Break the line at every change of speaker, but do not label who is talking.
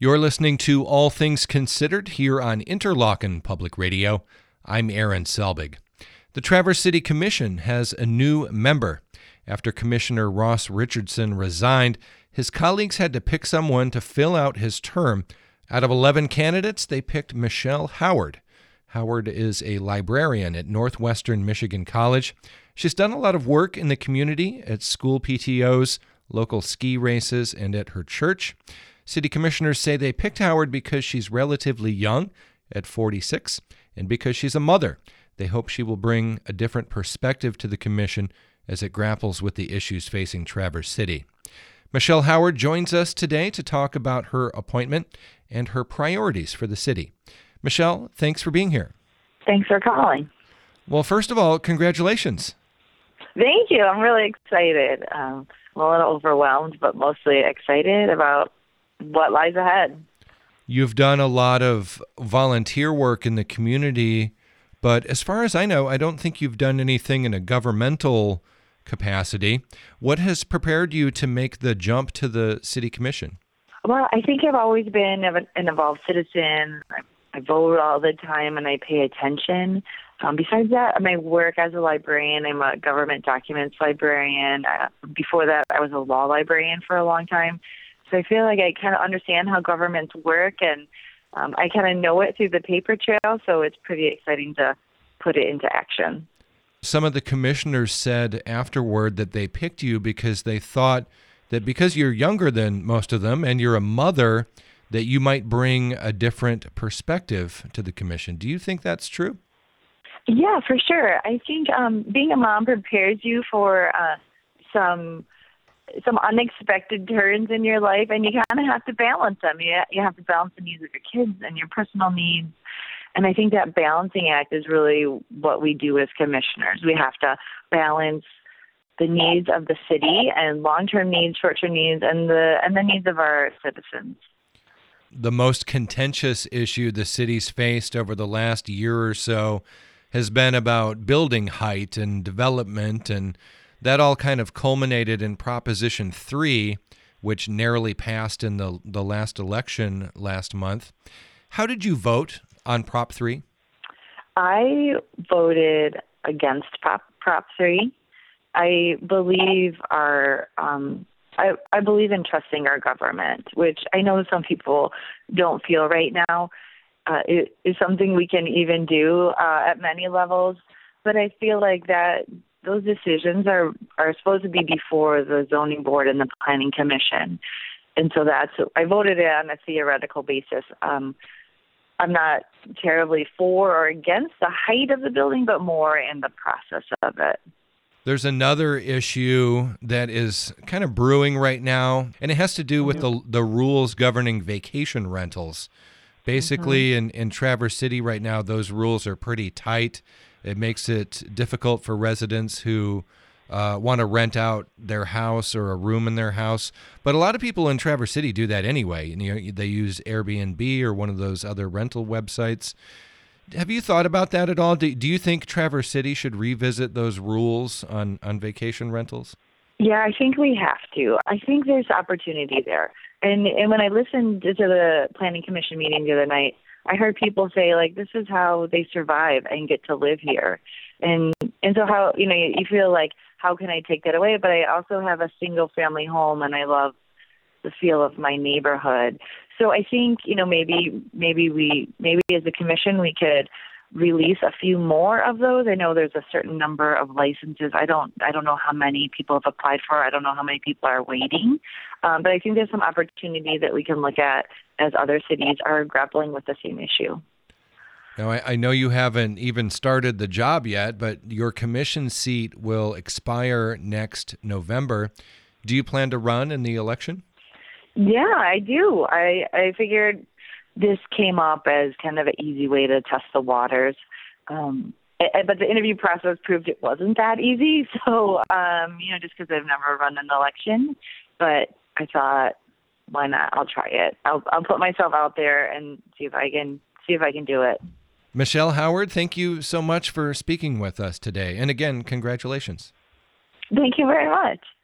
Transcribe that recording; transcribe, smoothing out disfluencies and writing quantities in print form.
You're listening to All Things Considered here on Interlochen Public Radio. I'm Aaron Selbig. The Traverse City Commission has a new member. After Commissioner Ross Richardson resigned, his colleagues had to pick someone to fill out his term. Out of 11 candidates, they picked Michelle Howard. Howard is a librarian at Northwestern Michigan College. She's done a lot of work in the community at school PTOs, local ski races, and at her church. City commissioners say they picked Howard because she's relatively young, at 46, and because she's a mother. They hope she will bring a different perspective to the commission as it grapples with the issues facing Traverse City. Michelle Howard joins us today to talk about her appointment and her priorities for the city. Michelle, thanks for being here.
Thanks for calling.
Well, first of all, congratulations.
Thank you. I'm really excited. I'm a little overwhelmed, but mostly excited about what lies ahead.
You've done a lot of volunteer work in the community, but as far as I know, I don't think you've done anything in a governmental capacity. What has prepared you to make the jump to the city commission?
Well, I think I've always been an involved citizen. I vote all the time and I pay attention. Besides that, my work as a librarian, I'm a government documents librarian. Before that, I was a law librarian for a long time. So I feel like I kind of understand how governments work, and I kind of know it through the paper trail, so it's pretty exciting to put it into action.
Some of the commissioners said afterward that they picked you because they thought that because you're younger than most of them and you're a mother, that you might bring a different perspective to the commission. Do you think that's true?
Yeah, for sure. I think being a mom prepares you for some unexpected turns in your life, and you kind of have to balance them. You have to balance the needs of your kids and your personal needs. And I think that balancing act is really what we do as commissioners. We have to balance the needs of the city and long-term needs, short-term needs, and the needs of our citizens.
The most contentious issue the city's faced over the last year or so has been about building height and development, and that all kind of culminated in Proposition 3, which narrowly passed in the last election last month. How did you vote on Prop 3?
I voted against Prop 3. I believe I believe in trusting our government, which I know some people don't feel right now. It is something we can even do at many levels, but I feel like that those decisions are supposed to be before the zoning board and the planning commission. And so I voted it on a theoretical basis. I'm not terribly for or against the height of the building, but more in the process of it.
There's another issue that is kind of brewing right now, and it has to do with the rules governing vacation rentals. Basically, in Traverse City right now, those rules are pretty tight. It makes it difficult for residents who want to rent out their house or a room in their house. But a lot of people in Traverse City do that anyway. And, they use Airbnb or one of those other rental websites. Have you thought about that at all? Do you think Traverse City should revisit those rules on vacation rentals?
Yeah, I think we have to. I think there's opportunity there. And when I listened to the Planning Commission meeting the other night, I heard people say, like, this is how they survive and get to live here. And so how, you feel like, how can I take that away? But I also have a single family home and I love the feel of my neighborhood. So I think, maybe as a commission, we could release a few more of those. I know there's a certain number of licenses. I don't know how many people have applied for. I don't know how many people are waiting. But I think there's some opportunity that we can look at as other cities are grappling with the same issue.
Now, I know you haven't even started the job yet, but your commission seat will expire next November. Do you plan to run in the election? Yeah,
I do. I figured this came up as kind of an easy way to test the waters. But the interview process proved it wasn't that easy. So, just because I've never run an election, but I thought, why not? I'll try it. I'll put myself out there and see if I can do it.
Michelle Howard, thank you so much for speaking with us today. And again, congratulations.
Thank you very much.